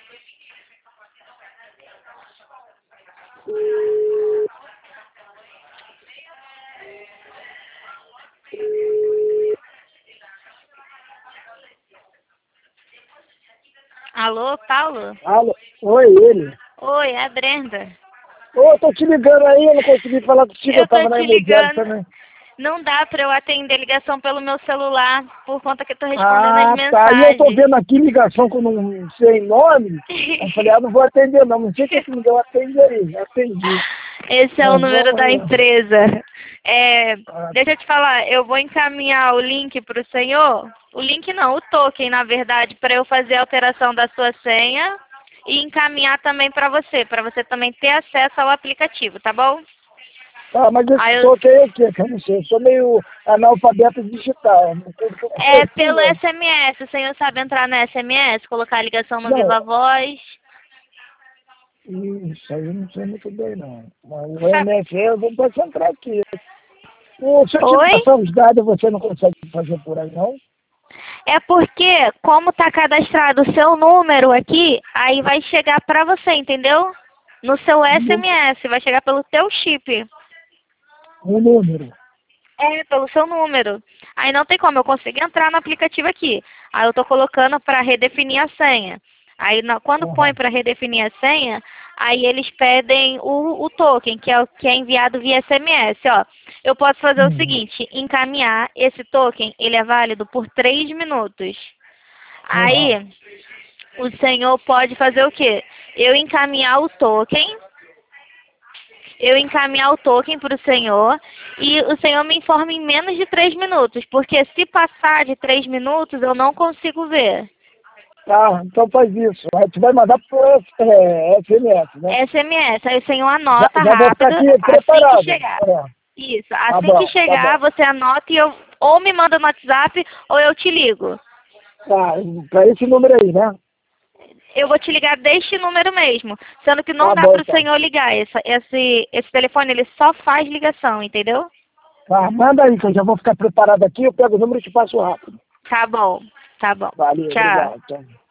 Alô, Paulo? Alô? Oi, ele. Oi, é a Brenda. Ô, tô te ligando aí, eu não consegui falar contigo, Eu eu tava tô na te imobiliária ligando. também. Não dá pra eu atender ligação pelo meu celular, por conta que eu tô respondendo as Ah, tá. E eu tô mensagens. vendo aqui ligação com não sei nome. Eu falei, não vou atender não. Não sei o que me deu atender aí. Atendi. Esse é o Mas número da vamos. empresa. Ah, Deixa eu te falar, eu vou encaminhar o link para o senhor. O link não, o token, na verdade, para eu fazer a alteração da sua senha e encaminhar também para você também ter acesso ao aplicativo, tá bom? tá, mas Aí esse toque aí é o quê? Que eu não sei. Eu sou meio analfabeto digital. Não sei o que eu é sei pelo não. SMS, o senhor sabe entrar no SMS, colocar a ligação no Não, Viva Voz. isso aí eu não sei muito bem não. Mas o MFE eu vou concentrar aqui. Se eu te Oi? passar os dados, você não consegue fazer por aí não? É porque, como tá cadastrado o seu número aqui, aí vai chegar para você, entendeu? No seu SMS, vai chegar pelo teu chip. O número. É, pelo seu número. Aí não tem como eu conseguir entrar no aplicativo aqui. Aí eu tô colocando para redefinir a senha. Aí quando põe Uhum. para redefinir a senha, aí eles pedem o token, que é o que é enviado via SMS, ó. Eu posso fazer o Uhum. seguinte, encaminhar esse token, ele é válido por 3 minutos. Uhum. Aí o senhor pode fazer o quê? Eu encaminhar o token para o senhor e o senhor me informa em menos de 3 minutos, porque se passar de 3 minutos eu não consigo ver. Tá, então faz isso. Aí tu vai mandar pro SMS, né? SMS, aí o senhor Já, anota já vou ficar rápido aqui assim que preparado. chegar. É, Isso, tá assim que bom, tá chegar bom. você anota e eu ou me manda no WhatsApp ou eu te ligo. Tá, pra esse número aí, né? Eu vou te ligar deste número mesmo, sendo que não Tá dá bom, para o então. senhor ligar. Esse telefone ele só faz ligação, entendeu? Tá, manda aí, que eu já vou ficar preparado aqui, eu pego o número e te passo rápido. Tá bom, tá bom. Valeu, Tchau. obrigado. Tchau.